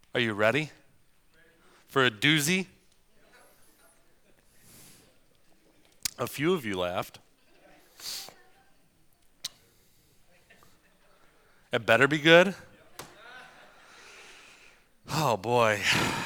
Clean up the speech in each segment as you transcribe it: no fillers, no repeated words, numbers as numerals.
Are you ready for a doozy? A few of you laughed. It better be good. Oh boy.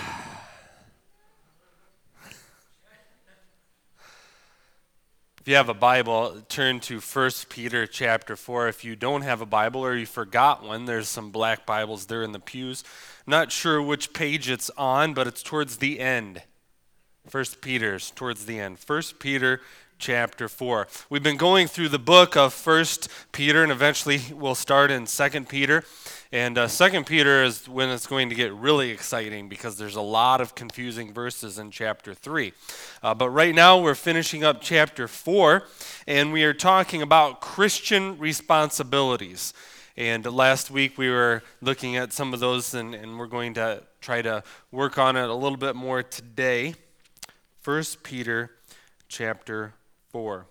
If you have a Bible, turn to 1 Peter chapter 4. If you don't have a Bible or you forgot one, there's some black Bibles there in the pews. Not sure which page it's on, but it's towards the end. 1 Peter's towards the end. 1 Peter chapter 4. We've been going through the book of 1 Peter, and eventually we'll start in 2 Peter. And 2 Peter is when it's going to get really exciting because there's a lot of confusing verses in chapter 3. But right now we're finishing up chapter 4, and we are talking about Christian responsibilities. And last week we were looking at some of those, and we're going to try to work on it a little bit more today. 1 Peter chapter 4.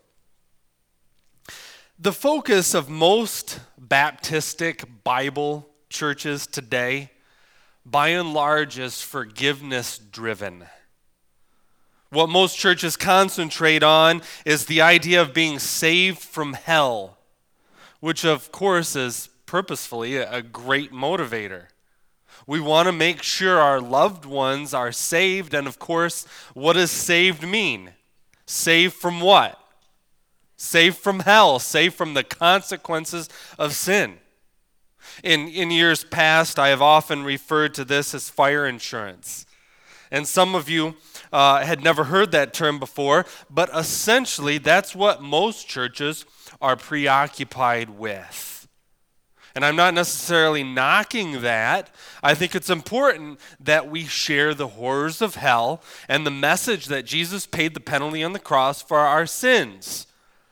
The focus of most Baptistic Bible churches today, by and large, is forgiveness-driven. What most churches concentrate on is the idea of being saved from hell, which of course is purposefully a great motivator. We want to make sure our loved ones are saved, and of course, what does saved mean? Saved from what? Saved from hell, saved from the consequences of sin. In years past, I have often referred to this as fire insurance. And some of you had never heard that term before, but essentially that's what most churches are preoccupied with. And I'm not necessarily knocking that. I think it's important that we share the horrors of hell and the message that Jesus paid the penalty on the cross for our sins.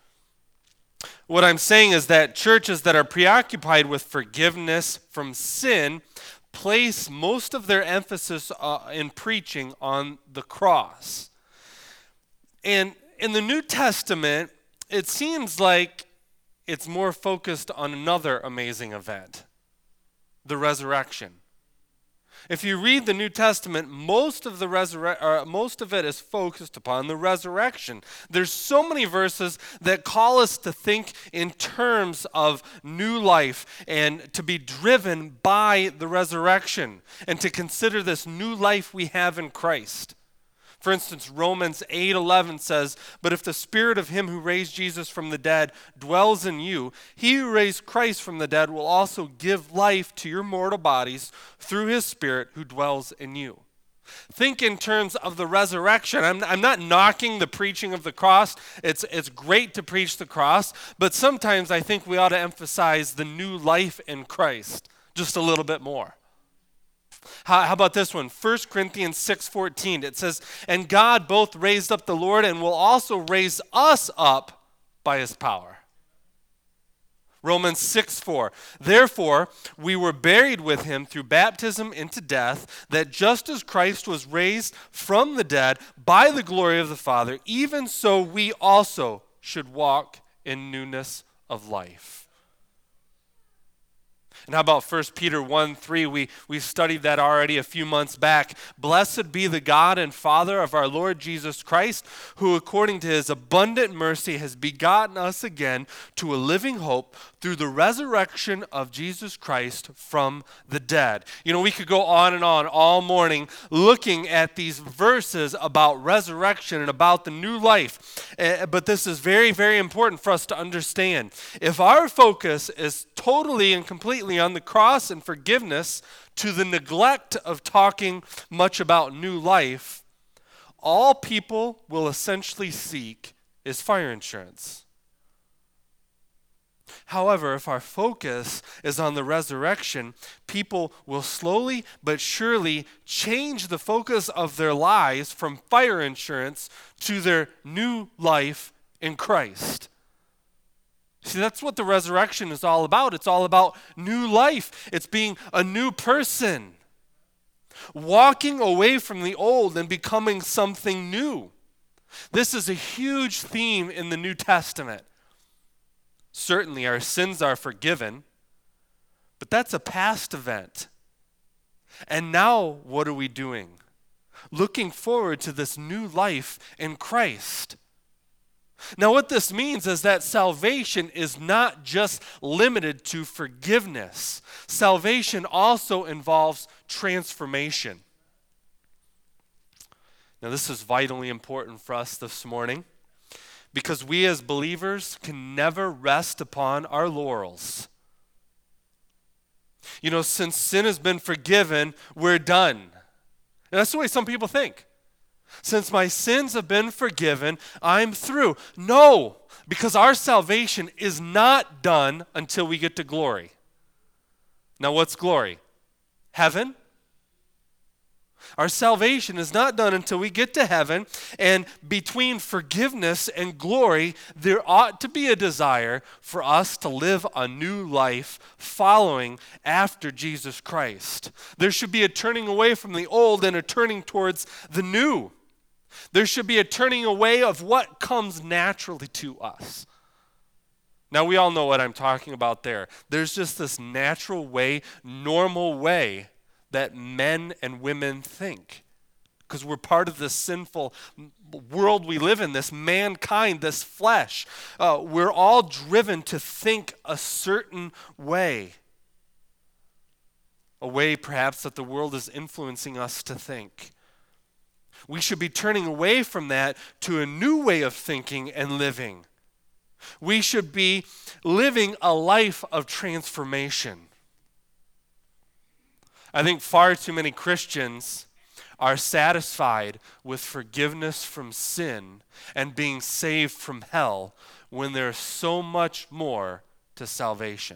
What I'm saying is that churches that are preoccupied with forgiveness from sin place most of their emphasis in preaching on the cross. And in the New Testament, it seems like it's more focused on another amazing event, the resurrection. If you read the New Testament, most of it is focused upon the resurrection. There's so many verses that call us to think in terms of new life and to be driven by the resurrection and to consider this new life we have in Christ. For instance, Romans 8:11 says, "But if the spirit of him who raised Jesus from the dead dwells in you, he who raised Christ from the dead will also give life to your mortal bodies through his spirit who dwells in you." Think in terms of the resurrection. I'm not knocking the preaching of the cross. It's great to preach the cross, but sometimes I think we ought to emphasize the new life in Christ just a little bit more. How about this one? 1 Corinthians 6:14. It says, "And God both raised up the Lord and will also raise us up by his power." Romans 6:4. "Therefore, we were buried with him through baptism into death, that just as Christ was raised from the dead by the glory of the Father, even so we also should walk in newness of life." And how about 1 Peter 1:3? We studied that already a few months back. "Blessed be the God and Father of our Lord Jesus Christ, who according to his abundant mercy has begotten us again to a living hope through the resurrection of Jesus Christ from the dead." You know, we could go on and on all morning looking at these verses about resurrection and about the new life. But this is very, very important for us to understand. If our focus is totally and completely on the cross and forgiveness to the neglect of talking much about new life, all people will essentially seek is fire insurance. However, if our focus is on the resurrection, people will slowly but surely change the focus of their lives from fire insurance to their new life in Christ. See, that's what the resurrection is all about. It's all about new life. It's being a new person, walking away from the old and becoming something new. This is a huge theme in the New Testament. Certainly, our sins are forgiven, but that's a past event. And now, what are we doing? Looking forward to this new life in Christ. Now, what this means is that salvation is not just limited to forgiveness. Salvation also involves transformation. Now, this is vitally important for us this morning because we as believers can never rest upon our laurels. You know, since sin has been forgiven, we're done. And that's the way some people think. Since my sins have been forgiven, I'm through. No, because our salvation is not done until we get to glory. Now, what's glory? Heaven? Our salvation is not done until we get to heaven, and between forgiveness and glory, there ought to be a desire for us to live a new life following after Jesus Christ. There should be a turning away from the old and a turning towards the new. There should be a turning away of what comes naturally to us. Now, we all know what I'm talking about there. There's just this natural way, normal way that men and women think. Because we're part of this sinful world we live in, this mankind, this flesh. We're all driven to think a certain way. A way perhaps that the world is influencing us to think. We should be turning away from that to a new way of thinking and living. We should be living a life of transformation. I think far too many Christians are satisfied with forgiveness from sin and being saved from hell when there's so much more to salvation.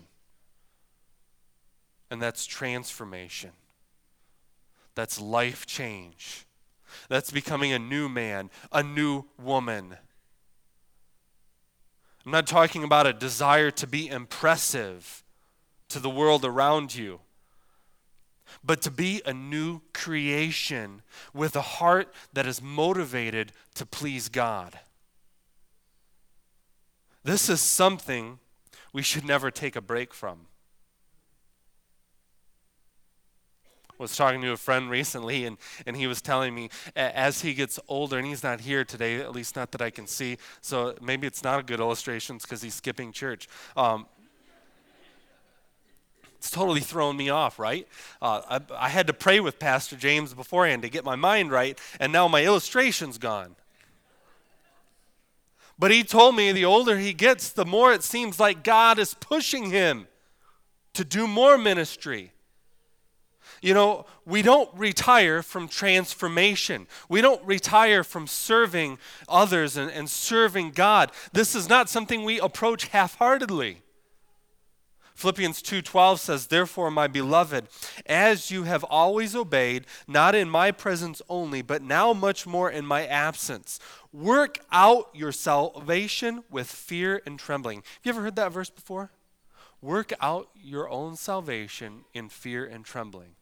And that's transformation. That's life change. That's becoming a new man, a new woman. I'm not talking about a desire to be impressive to the world around you, but to be a new creation with a heart that is motivated to please God. This is something we should never take a break from. I was talking to a friend recently, and he was telling me as he gets older, and he's not here today, at least not that I can see, so maybe it's not a good illustration because he's skipping church. It's totally thrown me off, right? I had to pray with Pastor James beforehand to get my mind right, and now my illustration's gone. But he told me the older he gets, the more it seems like God is pushing him to do more ministry. You know, we don't retire from transformation. We don't retire from serving others and serving God. This is not something we approach half-heartedly. Philippians 2:12 says, "Therefore, my beloved, as you have always obeyed, not in my presence only, but now much more in my absence, work out your salvation with fear and trembling." Have you ever heard that verse before? Work out your own salvation in fear and trembling.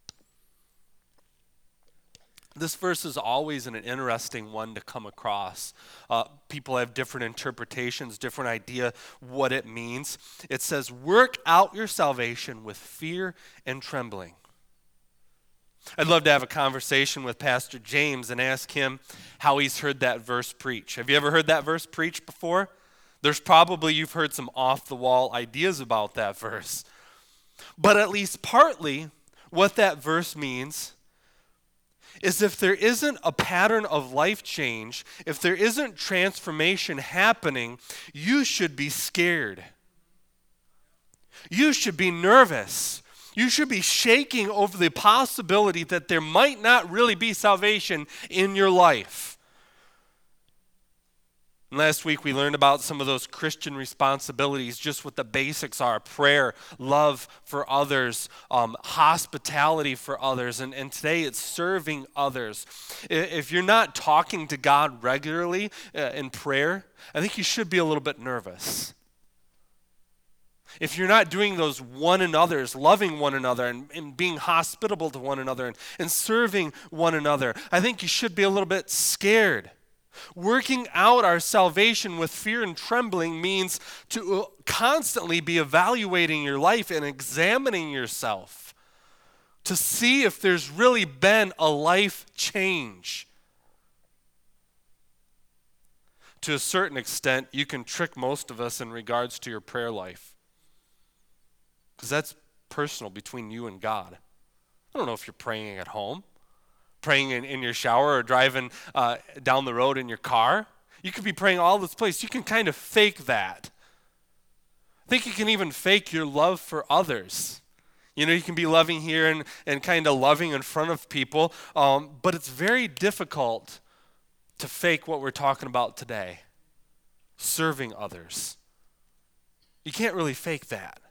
This verse is always an interesting one to come across. People have different interpretations, different idea what it means. It says, work out your salvation with fear and trembling. I'd love to have a conversation with Pastor James and ask him how he's heard that verse preach. Have you ever heard that verse preached before? There's probably, you've heard some off-the-wall ideas about that verse. But at least partly what that verse means is if there isn't a pattern of life change, if there isn't transformation happening, you should be scared. You should be nervous. You should be shaking over the possibility that there might not really be salvation in your life. And last week we learned about some of those Christian responsibilities, just what the basics are: prayer, love for others, hospitality for others, and today it's serving others. If you're not talking to God regularly in prayer, I think you should be a little bit nervous. If you're not doing those one another's, loving one another and being hospitable to one another and serving one another, I think you should be a little bit scared. Working out our salvation with fear and trembling means to constantly be evaluating your life and examining yourself. to see if there's really been a life change. To a certain extent, you can trick most of us in regards to your prayer life, because that's personal between you and God. I don't know if you're praying at home, praying in your shower, or driving down the road in your car. You could be praying all this place. You can kind of fake that. I think you can even fake your love for others. You know, you can be loving here and kind of loving in front of people, but it's very difficult to fake what we're talking about today, serving others. You can't really fake that.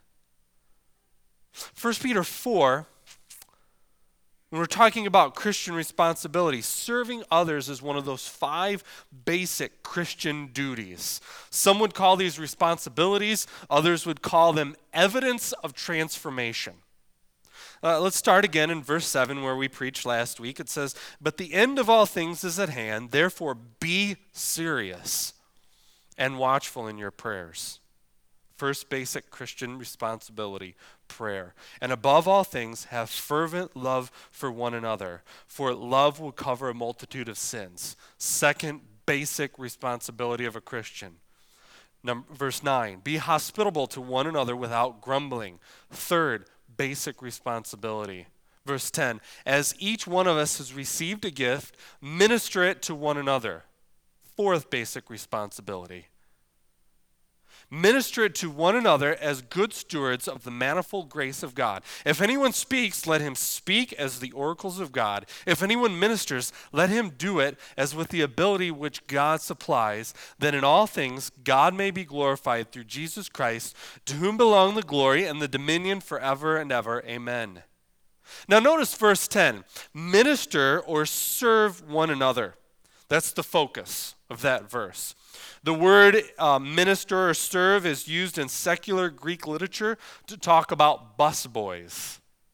1 Peter 4, when we're talking about Christian responsibility, serving others is one of those 5 basic Christian duties. Some would call these responsibilities, others would call them evidence of transformation. Let's start again in verse 7 where we preached last week. It says, "But the end of all things is at hand, therefore be serious and watchful in your prayers." First basic Christian responsibility, prayer. "And above all things, have fervent love for one another, for love will cover a multitude of sins." Second basic responsibility of a Christian. Verse 9, "Be hospitable to one another without grumbling." Third basic responsibility. Verse 10, "As each one of us has received a gift, minister it to one another." Fourth basic responsibility. Minister it to one another as good stewards of the manifold grace of God. If anyone speaks, let him speak as the oracles of God. If anyone ministers, let him do it as with the ability which God supplies, that in all things God may be glorified through Jesus Christ, to whom belong the glory and the dominion forever and ever. Amen. Now notice verse 10. Minister or serve one another. That's the focus of that verse. The word minister or serve is used in secular Greek literature to talk about busboys.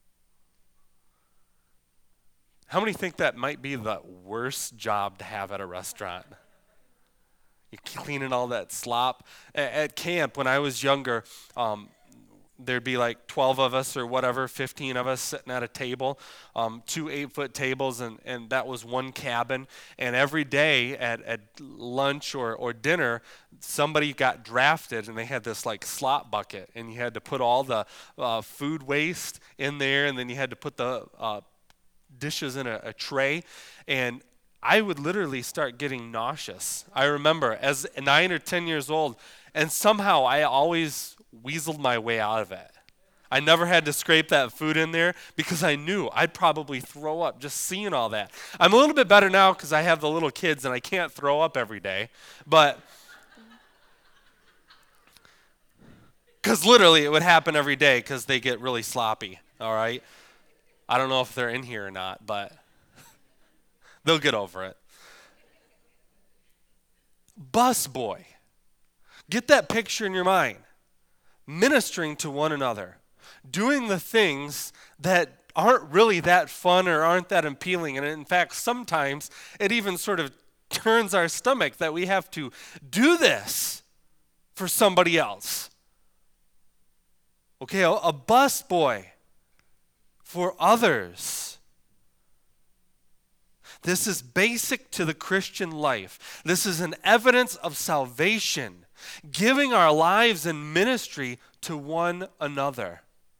How many think that might be the worst job to have at a restaurant? You're cleaning all that slop. At camp, when I was younger, there'd be like 12 of us or whatever, 15 of us sitting at a table, 2 8-foot tables, and that was one cabin. And every day at lunch or dinner, somebody got drafted, and they had this like slop bucket, and you had to put all the food waste in there, and then you had to put the dishes in a tray. And I would literally start getting nauseous. I remember as 9 or 10 years old, and somehow I always weaseled my way out of it. I never had to scrape that food in there because I knew I'd probably throw up just seeing all that. I'm a little bit better now because I have the little kids and I can't throw up every day. But because literally it would happen every day because they get really sloppy, all right? I don't know if they're in here or not, but they'll get over it. Busboy. Get that picture in your mind. Ministering to one another, doing the things that aren't really that fun or aren't that appealing. And in fact, sometimes it even sort of turns our stomach that we have to do this for somebody else. Okay, a busboy for others. This is basic to the Christian life. This is an evidence of salvation. Giving our lives in ministry to one another.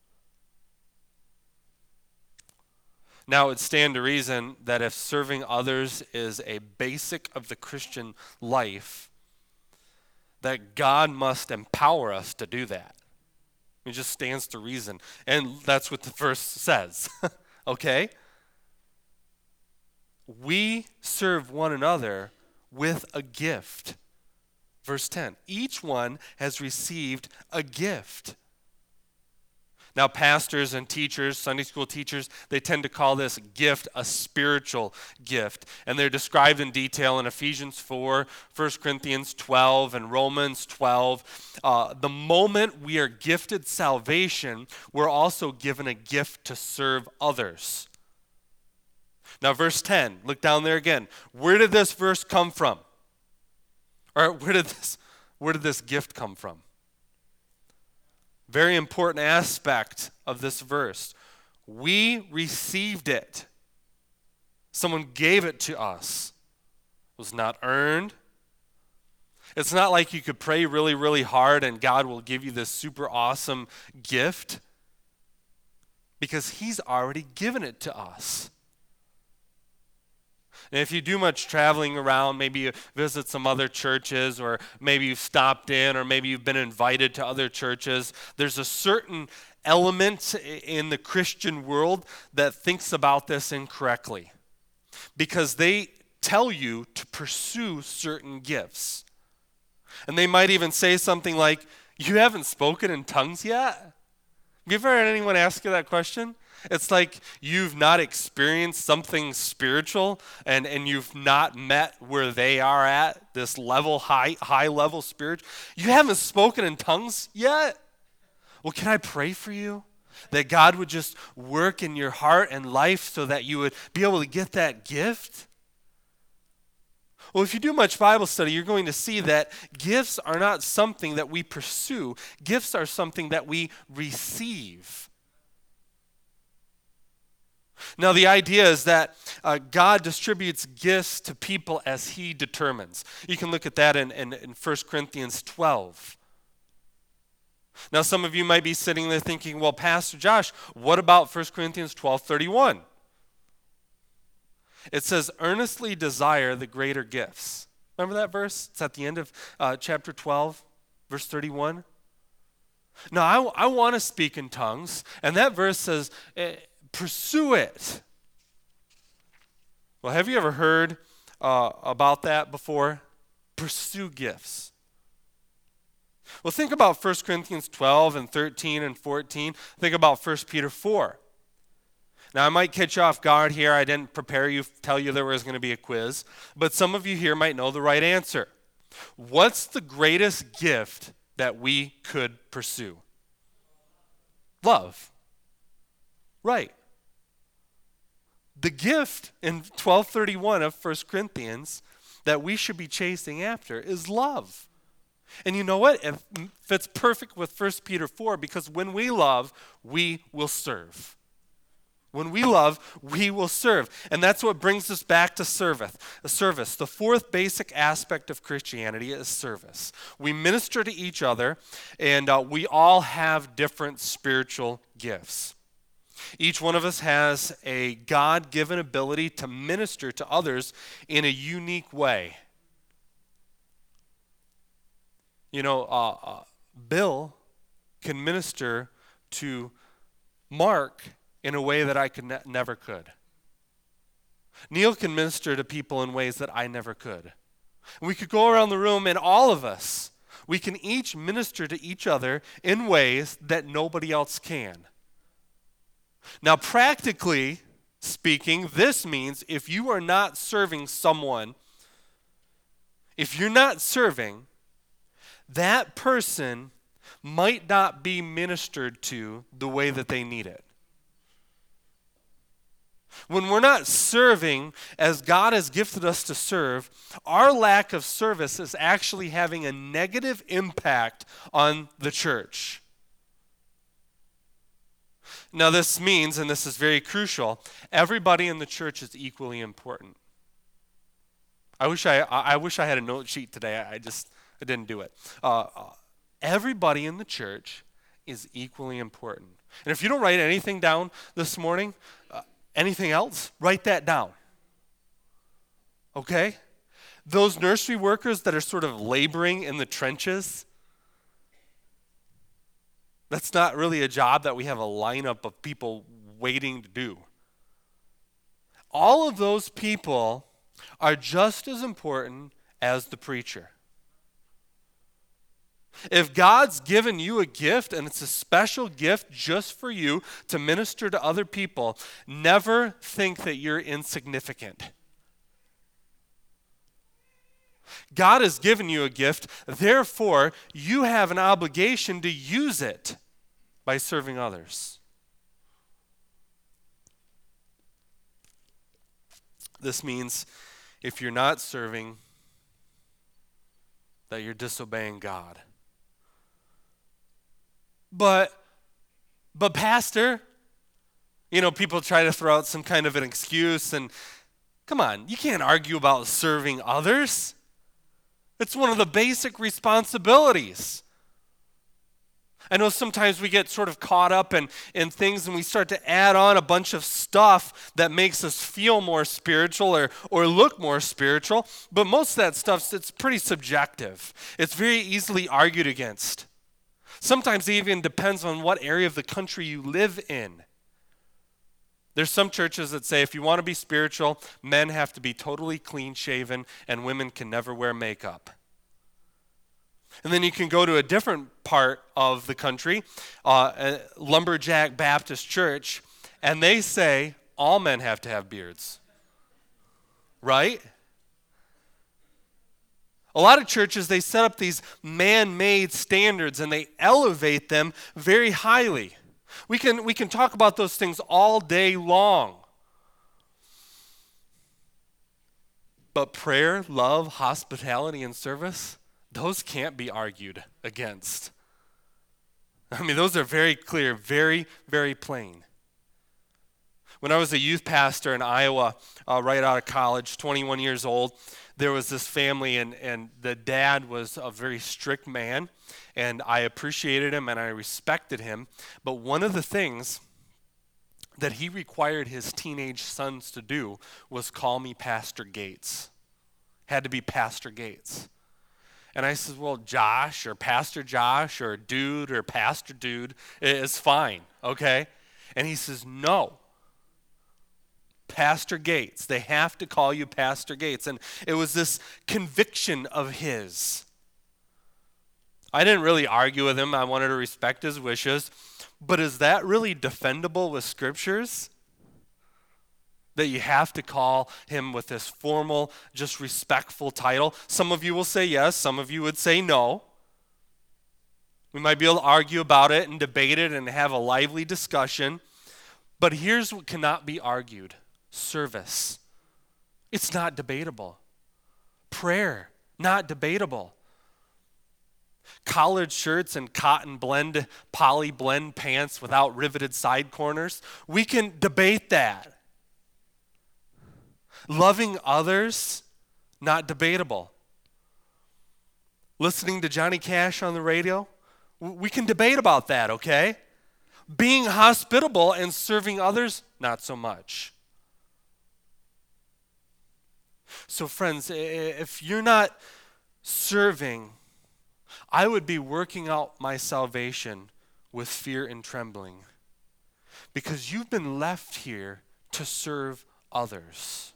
Now, it would stand to reason that if serving others is a basic of the Christian life, that God must empower us to do that. It just stands to reason. And that's what the verse says. Okay? We serve one another with a gift. Verse 10, each one has received a gift. Now, pastors and teachers, Sunday school teachers, they tend to call this gift a spiritual gift. And they're described in detail in Ephesians 4, 1 Corinthians 12, and Romans 12. The moment we are gifted salvation, we're also given a gift to serve others. Now, verse 10, look down there again. Where did this verse come from? Or where did this gift come from? Very important aspect of this verse. We received it. Someone gave it to us. It was not earned. It's not like you could pray really, really hard and God will give you this super awesome gift, because he's already given it to us. And if you do much traveling around, maybe you visit some other churches, or maybe you've stopped in, or maybe you've been invited to other churches, there's a certain element in the Christian world that thinks about this incorrectly, because they tell you to pursue certain gifts. And they might even say something like, "You haven't spoken in tongues yet?" Have you ever heard anyone ask you that question? It's like you've not experienced something spiritual, and you've not met where they are at, this level, high level spiritual. You haven't spoken in tongues yet? Well, can I pray for you? That God would just work in your heart and life so that you would be able to get that gift? Well, if you do much Bible study, you're going to see that gifts are not something that we pursue. Gifts are something that we receive. Now, the idea is that God distributes gifts to people as he determines. You can look at that in 1 Corinthians 12. Now, some of you might be sitting there thinking, well, Pastor Josh, what about 1 Corinthians 12:31? It says, earnestly desire the greater gifts. Remember that verse? It's at the end of chapter 12, verse 31. Now, I want to speak in tongues, and that verse says, pursue it. Well, have you ever heard about that before? Pursue gifts. Well, think about 1 Corinthians 12 and 13 and 14. Think about 1 Peter 4. Now, I might catch you off guard here. I didn't prepare you, tell you there was going to be a quiz, but some of you here might know the right answer. What's the greatest gift that we could pursue? Love. Right. The gift in 12:31 of 1 Corinthians that we should be chasing after is love. And you know what? It fits perfect with 1 Peter 4, because when we love, we will serve. When we love, we will serve. And that's what brings us back to service. The fourth basic aspect of Christianity is service. We minister to each other, and we all have different spiritual gifts. Each one of us has a God-given ability to minister to others in a unique way. You know, Bill can minister to Mark in a way that I never could. Neil can minister to people in ways that I never could. And we could go around the room, and all of us, we can each minister to each other in ways that nobody else can. Now, practically speaking, this means if you are not serving someone, if you're not serving, that person might not be ministered to the way that they need it. When we're not serving as God has gifted us to serve, our lack of service is actually having a negative impact on the church. Now, this means, and this is very crucial, everybody in the church is equally important. I wish I had a note sheet today. I didn't do it. Everybody in the church is equally important. And if you don't write anything down this morning, anything else, write that down. Okay? Those nursery workers that are sort of laboring in the trenches, that's not really a job that we have a lineup of people waiting to do. All of those people are just as important as the preacher. If God's given you a gift, and it's a special gift just for you to minister to other people, never think that you're insignificant. God has given you a gift, therefore you have an obligation to use it by serving others. This means if you're not serving, that you're disobeying God. But Pastor, People try to throw out some kind of an excuse, and come on, you can't argue about serving others. It's one of the basic responsibilities. I know sometimes we get sort of caught up in things, and we start to add on a bunch of stuff that makes us feel more spiritual or look more spiritual, but most of that stuff, it's pretty subjective. It's very easily argued against. Sometimes it even depends on what area of the country you live in. There's some churches that say if you want to be spiritual, men have to be totally clean-shaven and women can never wear makeup. And then you can go to a different part of the country, a Lumberjack Baptist Church, and they say all men have to have beards. Right? A lot of churches, they set up these man-made standards and they elevate them very highly. We can talk about those things all day long. But prayer, love, hospitality, and service, those can't be argued against. I mean, those are very clear, very, very plain. When I was a youth pastor in Iowa, right out of college, 21 years old, there was this family, and the dad was a very strict man, and I appreciated him and I respected him. But one of the things that he required his teenage sons to do was call me Pastor Gates. Had to be Pastor Gates. And I said, well, Josh or Pastor Josh or Dude or Pastor Dude is fine, okay? And he says, no. Pastor Gates. They have to call you Pastor Gates. And it was this conviction of his. I didn't really argue with him. I wanted to respect his wishes. But is that really defendable with scriptures? That you have to call him with this formal, just respectful title? Some of you will say yes. Some of you would say no. We might be able to argue about it and debate it and have a lively discussion. But here's what cannot be argued. Service. It's not debatable. Prayer. Not debatable. Collared shirts and cotton blend, poly blend pants without riveted side corners. We can debate that. Loving others, not debatable. Listening to Johnny Cash on the radio, we can debate about that, okay? Being hospitable and serving others, not so much. So friends, if you're not serving, I would be working out my salvation with fear and trembling, because you've been left here to serve others.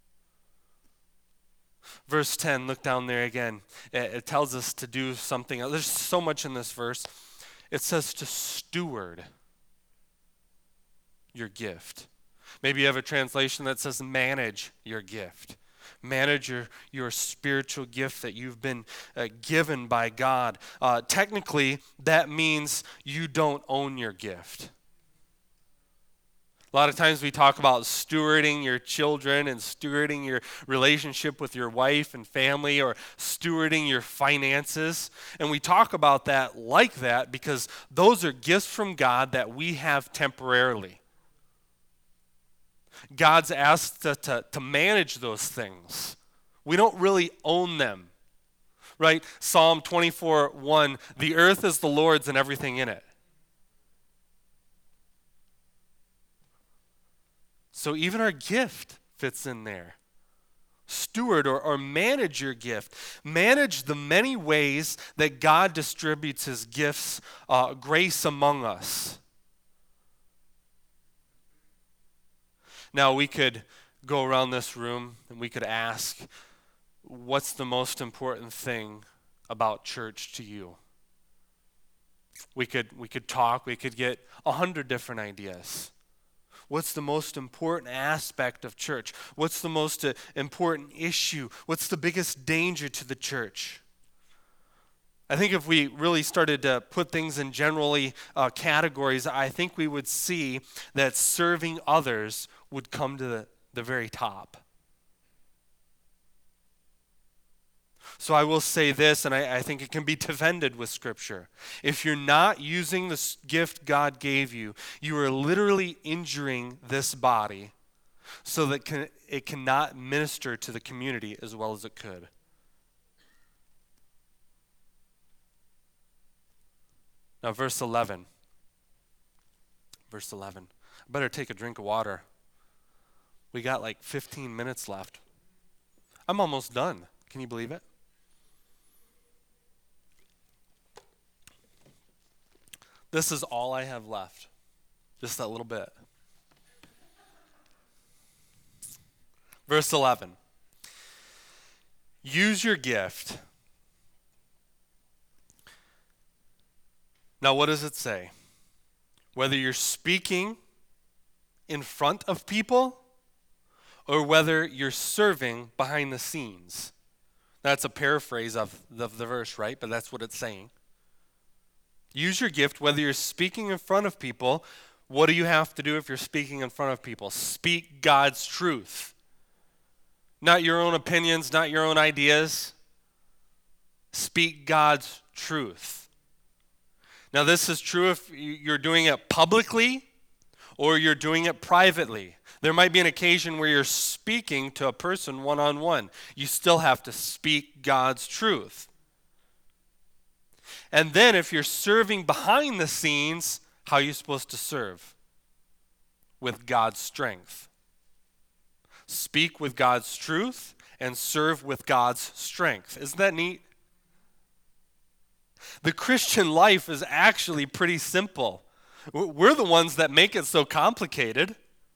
Verse 10, look down there again. It tells us to do something. There's so much in this verse. It says to steward your gift. Maybe you have a translation that says manage your gift. Manage your spiritual gift that you've been given by God. Technically, that means you don't own your gift. A lot of times we talk about stewarding your children and stewarding your relationship with your wife and family, or stewarding your finances. And we talk about that like that because those are gifts from God that we have temporarily. God's asked to manage those things. We don't really own them, right? Psalm 24:1, the earth is the Lord's and everything in it. So even our gift fits in there. Steward or manage your gift. Manage the many ways that God distributes his gifts, grace among us. Now we could go around this room and we could ask, what's the most important thing about church to you? We could talk, we could get 100 different ideas. What's the most important aspect of church? What's the most important issue? What's the biggest danger to the church? I think if we really started to put things in generally categories, I think we would see that serving others would come to the very top. So I will say this, and I think it can be defended with Scripture. If you're not using the gift God gave you, you are literally injuring this body so that it cannot minister to the community as well as it could. Now, verse 11. Verse 11. I better take a drink of water. We got like 15 minutes left. I'm almost done. Can you believe it? This is all I have left. Just that little bit. Verse 11. Use your gift. Now, what does it say? Whether you're speaking in front of people or whether you're serving behind the scenes. That's a paraphrase of the verse, right? But that's what it's saying. Use your gift whether you're speaking in front of people. What do you have to do if you're speaking in front of people? Speak God's truth. Not your own opinions, not your own ideas. Speak God's truth. Now, this is true if you're doing it publicly or you're doing it privately. There might be an occasion where you're speaking to a person one-on-one. You still have to speak God's truth. And then if you're serving behind the scenes, how are you supposed to serve? With God's strength. Speak with God's truth and serve with God's strength. Isn't that neat? The Christian life is actually pretty simple. We're the ones that make it so complicated.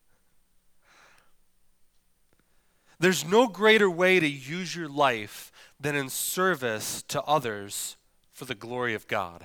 There's no greater way to use your life than in service to others for the glory of God.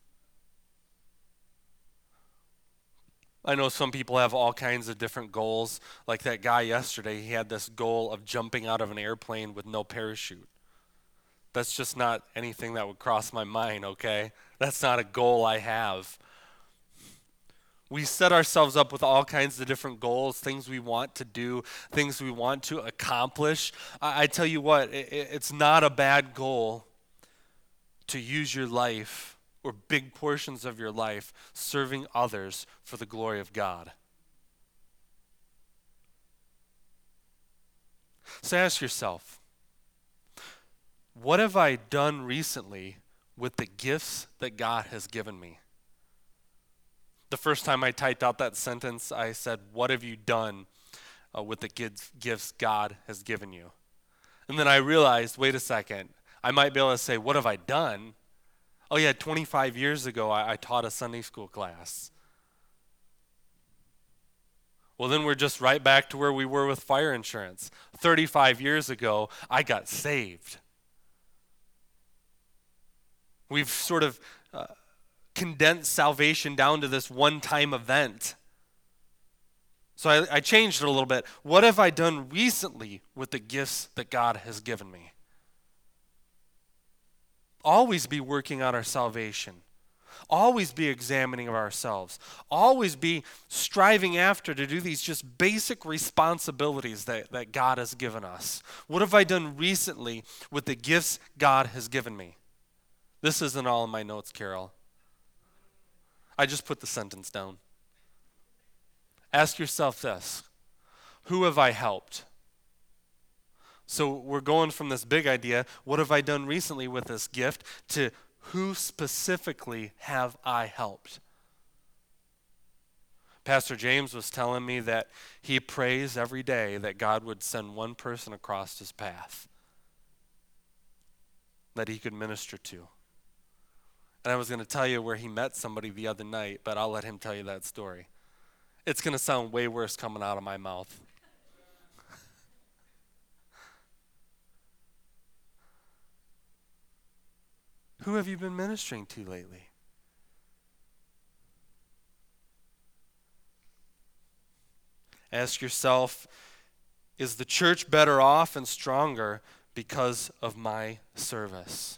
I know some people have all kinds of different goals. Like that guy yesterday, he had this goal of jumping out of an airplane with no parachute. That's just not anything that would cross my mind, okay? That's not a goal I have. We set ourselves up with all kinds of different goals, things we want to do, things we want to accomplish. I tell you what, it's not a bad goal to use your life or big portions of your life serving others for the glory of God. So ask yourself, what have I done recently with the gifts that God has given me? The first time I typed out that sentence, I said, what have you done with the gifts God has given you? And then I realized, wait a second, I might be able to say, what have I done? Oh yeah, 25 years ago, I taught a Sunday school class. Well, then we're just right back to where we were with fire insurance. 35 years ago, I got saved. We've sort of condensed salvation down to this one-time event. So I changed it a little bit. What have I done recently with the gifts that God has given me? Always be working on our salvation. Always be examining of ourselves. Always be striving after to do these just basic responsibilities that God has given us. What have I done recently with the gifts God has given me? This isn't all in my notes, Carol. I just put the sentence down. Ask yourself this. Who have I helped? So we're going from this big idea, what have I done recently with this gift, to who specifically have I helped? Pastor James was telling me that he prays every day that God would send one person across his path that he could minister to. And I was going to tell you where he met somebody the other night, but I'll let him tell you that story. It's going to sound way worse coming out of my mouth. Who have you been ministering to lately? Ask yourself, is the church better off and stronger because of my service?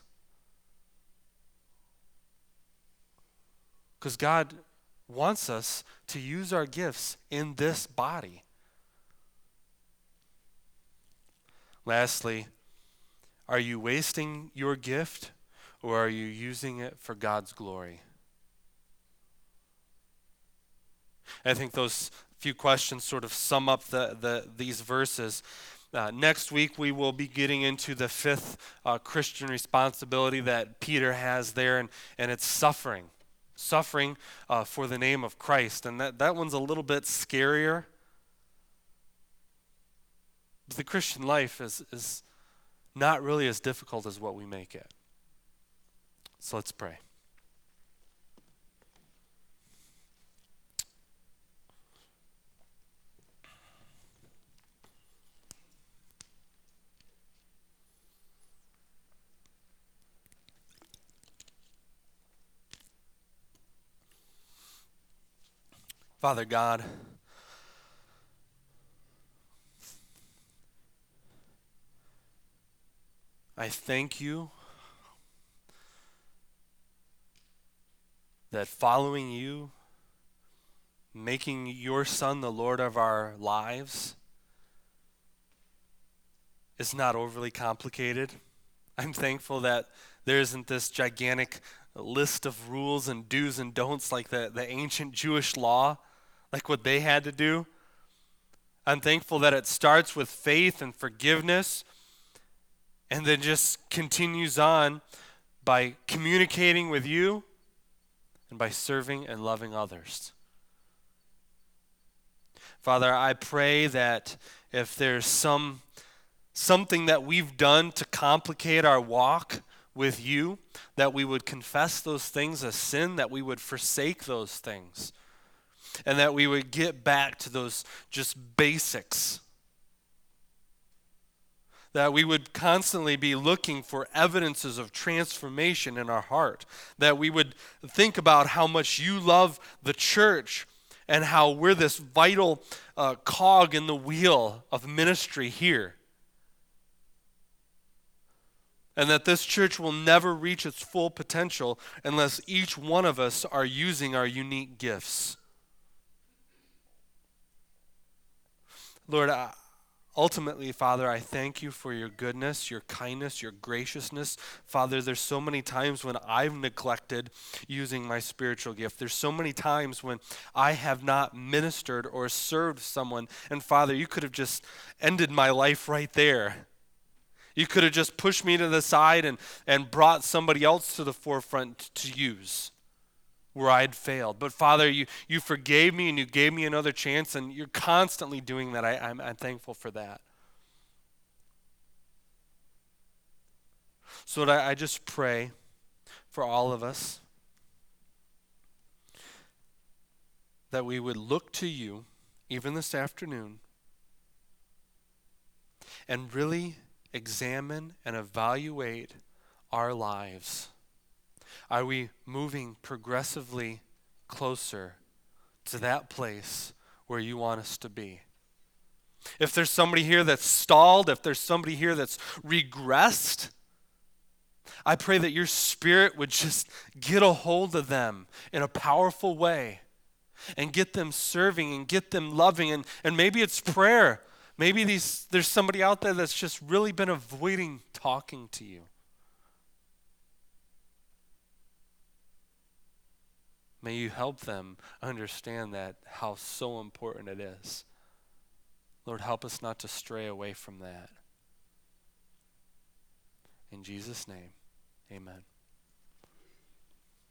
Because God wants us to use our gifts in this body. Lastly, Are you wasting your gift, or are you using it for God's glory? I think those few questions sort of sum up these verses. Next week, we will be getting into the fifth Christian responsibility that Peter has there, and it's suffering. Suffering for the name of Christ. And that one's a little bit scarier. But the Christian life is not really as difficult as what we make it. So let's pray. Father God, I thank you that following you, making your Son the Lord of our lives, is not overly complicated. I'm thankful that there isn't this gigantic list of rules and do's and don'ts like the ancient Jewish law, like what they had to do. I'm thankful that it starts with faith and forgiveness and then just continues on by communicating with you and by serving and loving others. Father, I pray that if there's something that we've done to complicate our walk with you, that we would confess those things as sin, that we would forsake those things, and that we would get back to those just basics. That we would constantly be looking for evidences of transformation in our heart. That we would think about how much you love the church and how we're this vital cog in the wheel of ministry here. And that this church will never reach its full potential unless each one of us are using our unique gifts. Lord, ultimately, Father, I thank you for your goodness, your kindness, your graciousness. Father, there's so many times when I've neglected using my spiritual gift. There's so many times when I have not ministered or served someone. And Father, you could have just ended my life right there. You could have just pushed me to the side and brought somebody else to the forefront to use where I'd failed. But Father, you forgave me and you gave me another chance, and you're constantly doing that. I'm thankful for that. So Lord, I just pray for all of us that we would look to you, even this afternoon, and really examine and evaluate our lives. Are we moving progressively closer to that place where you want us to be? If there's somebody here that's stalled, if there's somebody here that's regressed, I pray that your Spirit would just get a hold of them in a powerful way and get them serving and get them loving. And maybe it's prayer. Maybe there's somebody out there that's just really been avoiding talking to you. May you help them understand that how so important it is. Lord, help us not to stray away from that. In Jesus' name, amen.